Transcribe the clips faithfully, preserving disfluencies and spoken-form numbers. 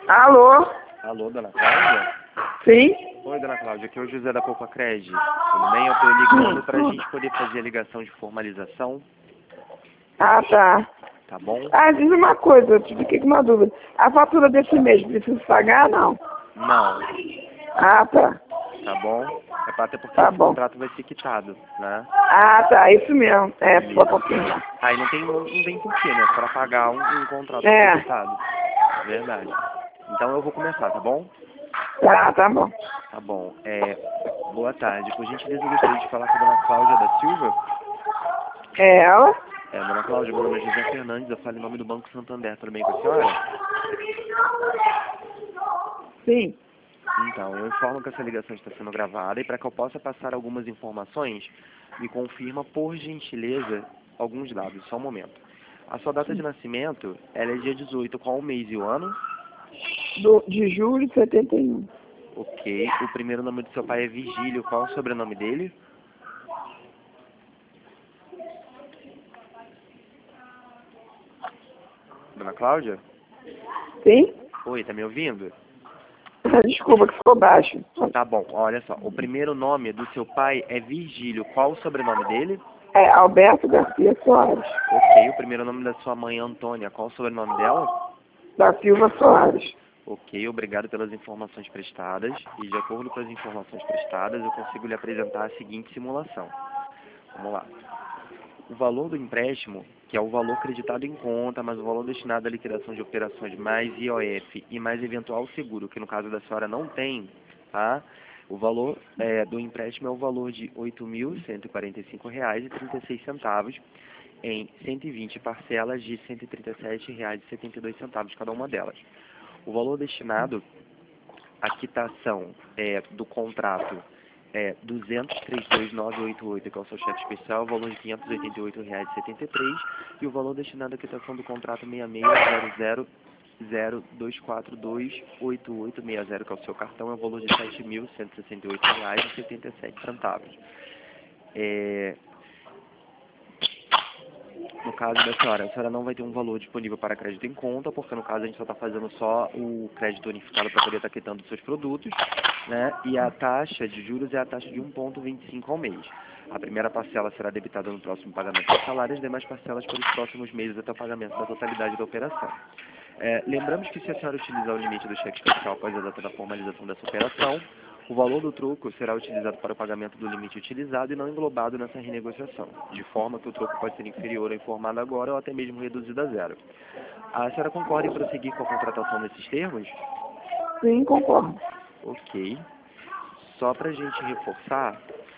Alô? Alô, dona Cláudia? Sim? Oi, dona Cláudia, aqui é o José da Poupa Cred. Tudo bem? Eu estou ligando para a gente poder fazer a ligação de formalização, Ah, tá. tá bom? Ah, diz uma coisa, eu fiquei com uma dúvida. A fatura desse mês, precisa pagar, não? Não, Ah, tá. tá bom? É para até porque Tá esse bom. contrato vai ser quitado, né? Ah, tá, isso mesmo. É, Isso. só confirmar. Aí não tem, não, não tem porquê, né? Para pagar um, um contrato que É. foi quitado. Verdade. Então eu vou começar, tá bom? Tá, tá bom. Tá bom. É, boa tarde. Por gentileza, eu gostaria de falar com a dona Cláudia da Silva. É ela? É, dona Cláudia, meu nome é José Fernandes, eu falo em nome do Banco Santander, tudo bem com a senhora? Sim. Então, eu informo que essa ligação está sendo gravada e para que eu possa passar algumas informações, me confirma, por gentileza, alguns dados. Só um momento. A sua data de nascimento, ela é dia dezoito, qual o mês e o ano? Do, de julho de setenta e um. Ok. O primeiro nome do seu pai é Vigílio, qual o sobrenome dele? Dona Cláudia? Sim? Oi, tá me ouvindo? Desculpa que ficou baixo. Tá bom, olha só. O primeiro nome do seu pai é Vigílio, qual o sobrenome dele? É Alberto Garcia Soares. Ok. O primeiro nome da sua mãe é Antônia, qual o sobrenome dela? Da Silva Soares. Ok, obrigado pelas informações prestadas. E de acordo com as informações prestadas, eu consigo lhe apresentar a seguinte simulação. Vamos lá. O valor do empréstimo, que é o valor creditado em conta, mas o valor destinado à liquidação de operações mais I O F e mais eventual seguro, que no caso da senhora não tem, tá? O valor é, do empréstimo é o valor de oito mil cento e quarenta e cinco reais e trinta e seis centavos em cento e vinte parcelas de cento e trinta e sete reais e setenta e dois centavos cada uma delas. O valor destinado à quitação é, do contrato é duzentos e trinta e dois mil novecentos e oitenta e oito, que é o seu cheque especial, o valor de quinhentos e oitenta e oito reais e setenta e três centavos, e o valor destinado à quitação do contrato seis seis zero zero zero dois quatro dois oito oito seis zero, que é o seu cartão, é o valor de sete mil cento e sessenta e oito reais e setenta e sete centavos. É, No caso da senhora, a senhora não vai ter um valor disponível para crédito em conta, porque no caso a gente só está fazendo só o crédito unificado para poder estar quitando os seus produtos, né? E a taxa de juros é a taxa de um vírgula vinte e cinco ao mês. A primeira parcela será debitada no próximo pagamento do salário e as demais parcelas pelos próximos meses até o pagamento da totalidade da operação. É, lembramos que se a senhora utilizar o limite do cheque especial após a data da formalização dessa operação, o valor do troco será utilizado para o pagamento do limite utilizado e não englobado nessa renegociação, de forma que o troco pode ser inferior ao informado agora ou até mesmo reduzido a zero. A senhora concorda em prosseguir com a contratação nesses termos? Sim, concordo. Ok. Só para a gente reforçar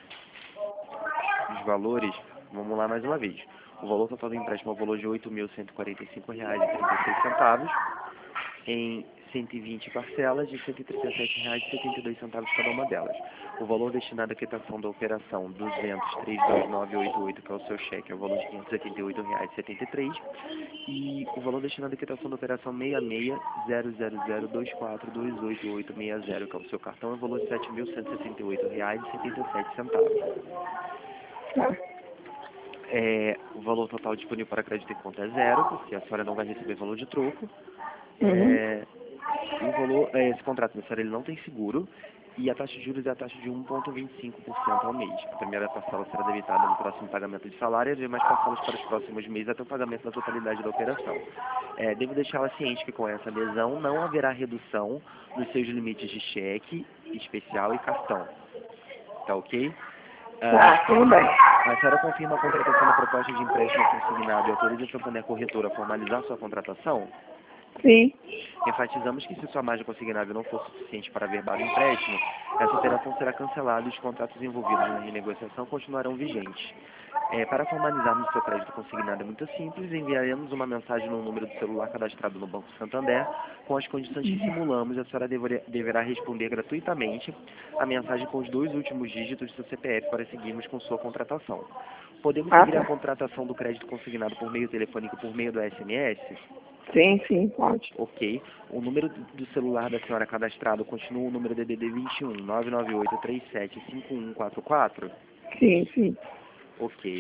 os valores, vamos lá mais uma vez. O valor total do empréstimo é o valor de oito mil cento e quarenta e cinco reais e trinta e seis centavos em cento e vinte parcelas de cento e trinta e sete reais e setenta e dois centavos cada uma delas. O valor destinado à quitação da operação duzentos e trinta e dois mil novecentos e oitenta e oito, que é o seu cheque, é o valor de quinhentos e oitenta e oito reais e setenta e três centavos, e o valor destinado à quitação da operação seis seis zero zero zero dois quatro dois oito oito seis zero, que é o seu cartão, é o valor de sete mil cento e sessenta e oito reais e setenta e sete centavos. Tá. É, o valor total disponível para crédito em conta é zero, porque a senhora não vai receber valor de troco. Uhum. É, o valor, é, esse contrato da senhora ele não tem seguro e a taxa de juros é a taxa de um vírgula vinte e cinco por cento ao mês. A primeira parcela será debitada no próximo pagamento de salário e as demais parcelas para os próximos meses até o pagamento da totalidade da operação. É, devo deixá-la ciente que com essa adesão não haverá redução nos seus limites de cheque, especial e cartão. Tá ok? Ah, Tá, tudo bem. a senhora confirma a contratação da proposta de empréstimo consignado e autoriza a Santander Corretora a formalizar sua contratação? Sim. Enfatizamos que se sua margem consignável não for suficiente para averbar o empréstimo, essa operação será cancelada e os contratos envolvidos na renegociação continuarão vigentes. É, para formalizarmos seu crédito consignado é muito simples, enviaremos uma mensagem no número do celular cadastrado no Banco Santander com as condições que simulamos e a senhora deverá, deverá responder gratuitamente a mensagem com os dois últimos dígitos do seu C P F para seguirmos com sua contratação. Podemos Ah, seguir a tá. contratação do crédito consignado por meio telefônico por meio do S M S? Sim, sim, pode. Ok. O número do celular da senhora cadastrado continua o número D D D vinte e um, nove nove oito três sete cinco um quatro quatro? Sim, sim. Ok.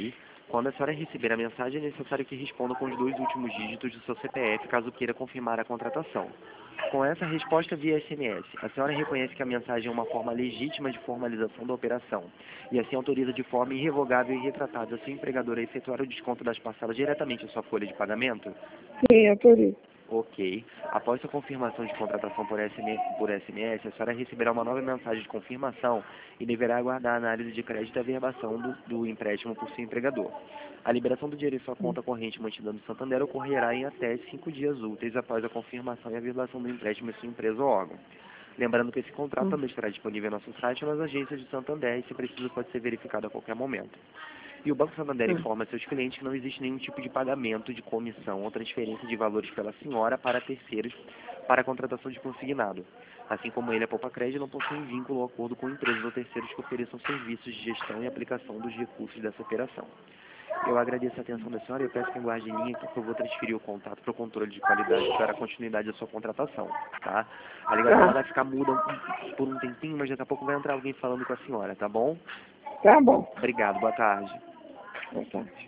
Quando a senhora receber a mensagem, é necessário que responda com os dois últimos dígitos do seu C P F, caso queira confirmar a contratação. Com essa resposta via S M S, a senhora reconhece que a mensagem é uma forma legítima de formalização da operação e assim autoriza de forma irrevogável e irretratável a sua empregadora a efetuar o desconto das parcelas diretamente em sua folha de pagamento? Sim, autorizo. Ok. Após sua confirmação de contratação por S M S, por S M S, a senhora receberá uma nova mensagem de confirmação e deverá aguardar a análise de crédito e averbação do, do empréstimo por seu empregador. A liberação do dinheiro em sua conta corrente mantida no Santander ocorrerá em até cinco dias úteis após a confirmação e averbação do empréstimo em sua empresa ou órgão. Lembrando que esse contrato também estará disponível em nosso site ou nas agências de Santander e, se preciso, pode ser verificado a qualquer momento. E o Banco Santander informa a seus clientes que não existe nenhum tipo de pagamento de comissão ou transferência de valores pela senhora para terceiros para a contratação de consignado. Assim como ele, a Poupa Crédito não possui vínculo ou acordo com empresas ou terceiros que ofereçam serviços de gestão e aplicação dos recursos dessa operação. Eu agradeço a atenção da senhora e eu peço que aguarde em linha, porque eu vou transferir o contato para o controle de qualidade para a continuidade da sua contratação, tá? A ligação vai ficar muda por um tempinho, mas daqui a pouco vai entrar alguém falando com a senhora, tá bom? Tá bom. Obrigado, boa tarde. Boa tarde.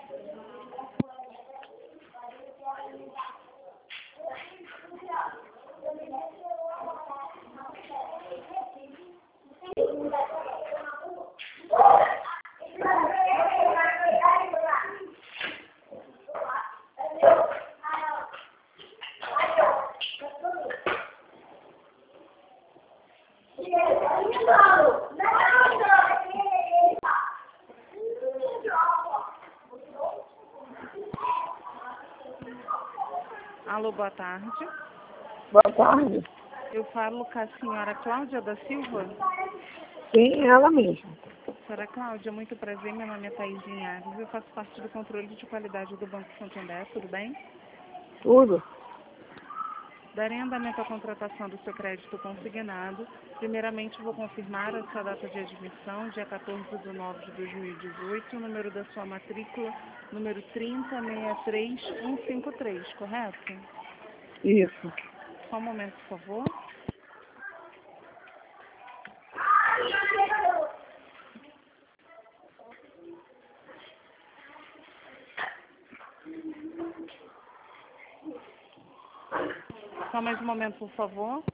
Alô, boa tarde. Boa tarde. Eu falo com a senhora Cláudia da Silva. Sim, ela mesma. Senhora Cláudia, muito prazer. Meu nome é Thaís Linhares. Eu faço parte do controle de qualidade do Banco Santander. Tudo bem? Tudo. Darei andamento à contratação do seu crédito consignado. Primeiramente, vou confirmar a sua data de admissão, dia quatorze de nove de dois mil e dezoito, o número da sua matrícula, número trinta seis três um cinco três, correto? Isso. Só um momento, por favor. Só mais um momento, por favor.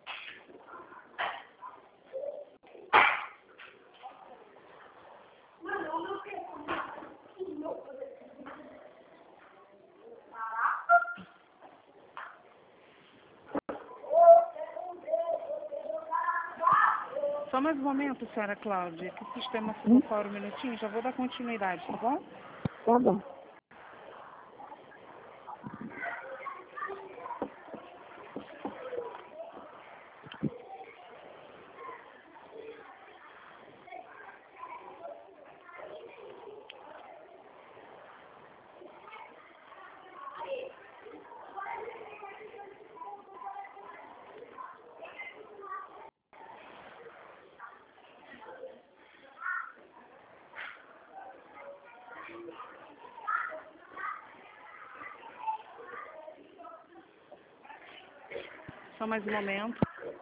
Só mais um momento, senhora Cláudia, que o sistema ficou fora um minutinho, já vou dar continuidade, tá bom? Tá bom. Só mais um momento.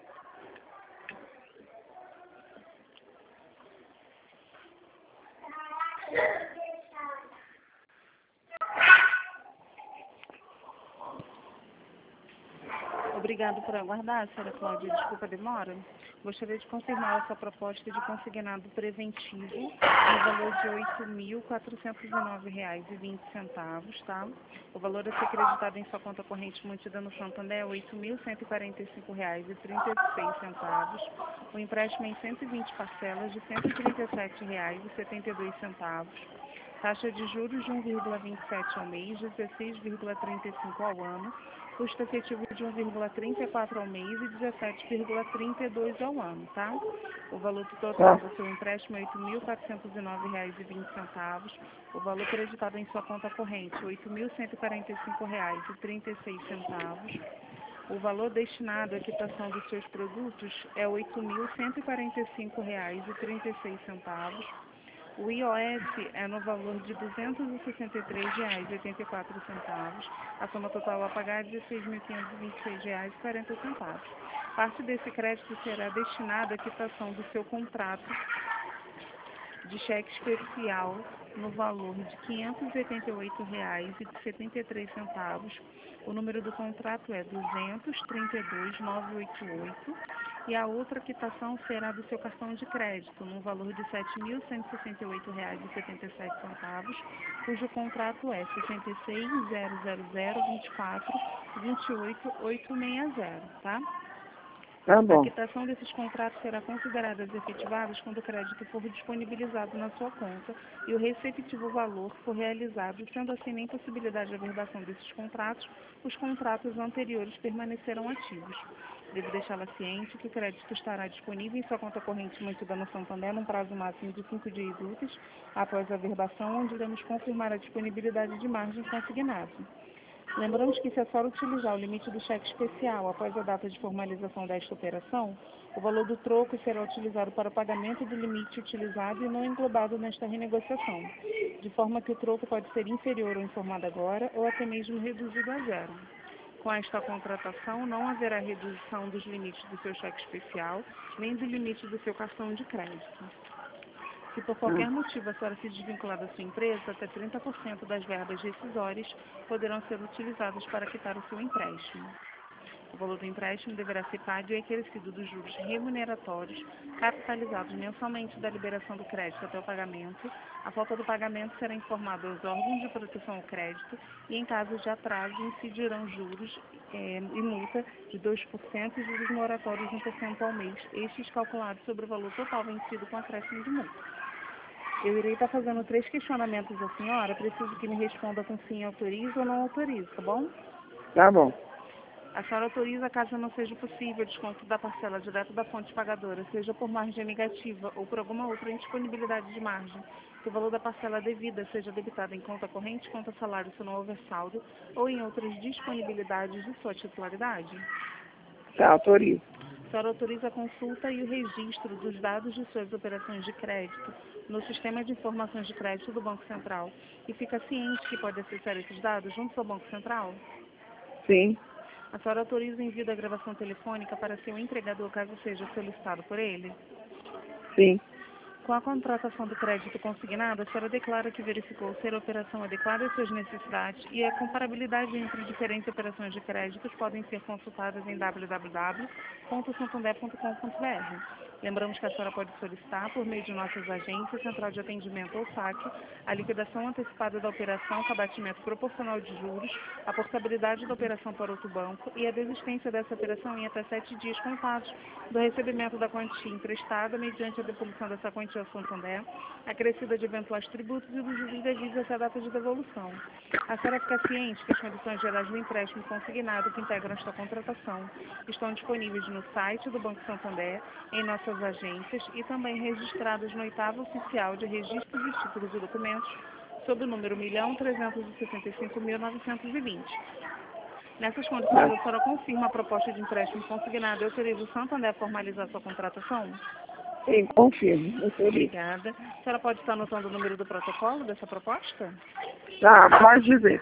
Obrigado por aguardar, senhora Cláudia. Desculpa a demora. Gostaria de confirmar a sua proposta de consignado preventivo no valor de oito mil quatrocentos e nove reais e vinte centavos, tá? O valor a ser creditado em sua conta corrente mantida no Santander é oito mil cento e quarenta e cinco reais e trinta e seis centavos. O empréstimo em cento e vinte parcelas de cento e trinta e sete reais e setenta e dois centavos. Taxa de juros de um vírgula vinte e sete ao mês, dezesseis vírgula trinta e cinco ao ano. Custo efetivo de um vírgula trinta e quatro ao mês e dezessete vírgula trinta e dois ao ano, tá? O valor total do seu empréstimo é oito mil quatrocentos e nove reais e vinte centavos. O valor creditado em sua conta corrente, oito mil cento e quarenta e cinco reais e trinta e seis centavos. O valor destinado à quitação dos seus produtos é oito mil cento e quarenta e cinco reais e trinta e seis centavos. O I O S é no valor de duzentos e sessenta e três reais e oitenta e quatro centavos. A soma total a pagar é dezesseis mil quinhentos e vinte e seis reais e quarenta centavos. Parte desse crédito será destinada à quitação do seu contrato de cheque especial no valor de quinhentos e oitenta e oito reais e setenta e três centavos. O número do contrato é duzentos, trinta e dois, novecentos e oitenta e oito e a outra quitação será do seu cartão de crédito, no valor de sete mil cento e sessenta e oito reais e setenta e sete centavos, cujo contrato é sessenta e seis, zero zero zero, vinte e quatro, vinte e oito, oitocentos e sessenta, tá? Tá A bom. quitação desses contratos será considerada efetivada quando o crédito for disponibilizado na sua conta e o respectivo valor for realizado, sendo assim nem possibilidade de averbação desses contratos, os contratos anteriores permanecerão ativos. Devo deixá-la ciente que o crédito estará disponível em sua conta corrente mantida no Santander num prazo máximo de cinco dias úteis após a averbação, onde iremos confirmar a disponibilidade de margem consignada. Lembramos que, se a senhora utilizar o limite do cheque especial após a data de formalização desta operação, o valor do troco será utilizado para o pagamento do limite utilizado e não englobado nesta renegociação, de forma que o troco pode ser inferior ao informado agora ou até mesmo reduzido a zero. Com esta contratação, não haverá redução dos limites do seu cheque especial, nem do limite do seu cartão de crédito. Se por qualquer motivo a senhora se desvincular da sua empresa, até trinta por cento das verbas rescisórias poderão ser utilizadas para quitar o seu empréstimo. O valor do empréstimo deverá ser pago e acrescido dos juros remuneratórios capitalizados mensalmente da liberação do crédito até o pagamento. A falta do pagamento será informada aos órgãos de proteção ao crédito e, em caso de atraso, incidirão juros é, e multa de dois por cento e juros moratórios de um por cento ao mês, estes calculados sobre o valor total vencido com acréscimo de multa. Eu irei estar fazendo três questionamentos à senhora, preciso que me responda com sim, autoriza ou não autoriza, tá bom? Tá bom. A senhora autoriza, caso não seja possível, o desconto da parcela direto da fonte pagadora, seja por margem negativa ou por alguma outra indisponibilidade de margem, que o valor da parcela devida seja debitado em conta corrente, conta salário se não houver saldo, ou em outras disponibilidades de sua titularidade? Tá, autoriza. A senhora autoriza a consulta e o registro dos dados de suas operações de crédito no Sistema de Informações de Crédito do Banco Central e fica ciente que pode acessar esses dados junto ao Banco Central? Sim. A senhora autoriza o envio da gravação telefônica para seu entregador, caso seja solicitado por ele? Sim. Com a contratação do crédito consignado, a senhora declara que verificou ser a operação adequada às suas necessidades e a comparabilidade entre diferentes operações de créditos podem ser consultadas em w w w ponto santander ponto com ponto b r. Lembramos que a senhora pode solicitar, por meio de nossas agências, central de atendimento ou saque, a liquidação antecipada da operação com abatimento proporcional de juros, a portabilidade da operação para outro banco e a desistência dessa operação em até sete dias contados do recebimento da quantia emprestada mediante a devolução dessa quantia ao Santander, acrescida de eventuais tributos e dos juros devidos até a data de devolução. A senhora fica ciente que as condições gerais do empréstimo consignado que integram esta contratação estão disponíveis no site do Banco Santander, em nossas agências e também registradas no oitavo oficial de registros de títulos e documentos sob o número um milhão trezentos e sessenta e cinco mil novecentos e vinte. Nessas condições, a senhora confirma a proposta de empréstimo consignado e autoriza o Santander a formalizar sua contratação? Sim, confirmo. Autoriza. Obrigada. A senhora pode estar anotando o número do protocolo dessa proposta? Tá, pode dizer.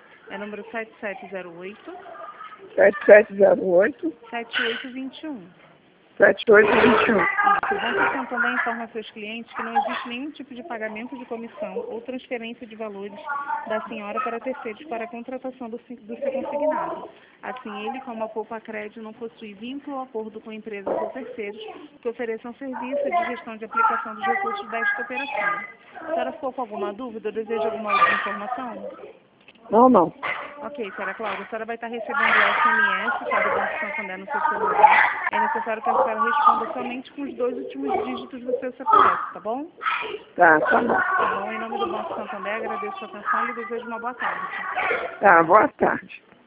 É número sete sete zero oito, sete sete zero oito, sete oito dois um. sete oito dois um. O Banco Santander informa a seus clientes que não existe nenhum tipo de pagamento de comissão ou transferência de valores da senhora para terceiros para a contratação do, do seu consignado. Assim, ele, como a Poupa Crédito, não possui vínculo ou acordo com empresas ou terceiros que ofereçam serviço de gestão de aplicação dos recursos desta operação. A senhora ficou com alguma dúvida ou deseja alguma outra informação? Não, não. Ok, senhora Cláudia, a senhora vai estar recebendo o S M S, tá, do Banco Santander no seu celular. É necessário que a senhora responda somente com os dois últimos dígitos do seu C P F, tá bom? Tá, tá bom. Tá bom, em nome do Banco Santander, agradeço a atenção e lhe desejo uma boa tarde. Tá, boa tarde.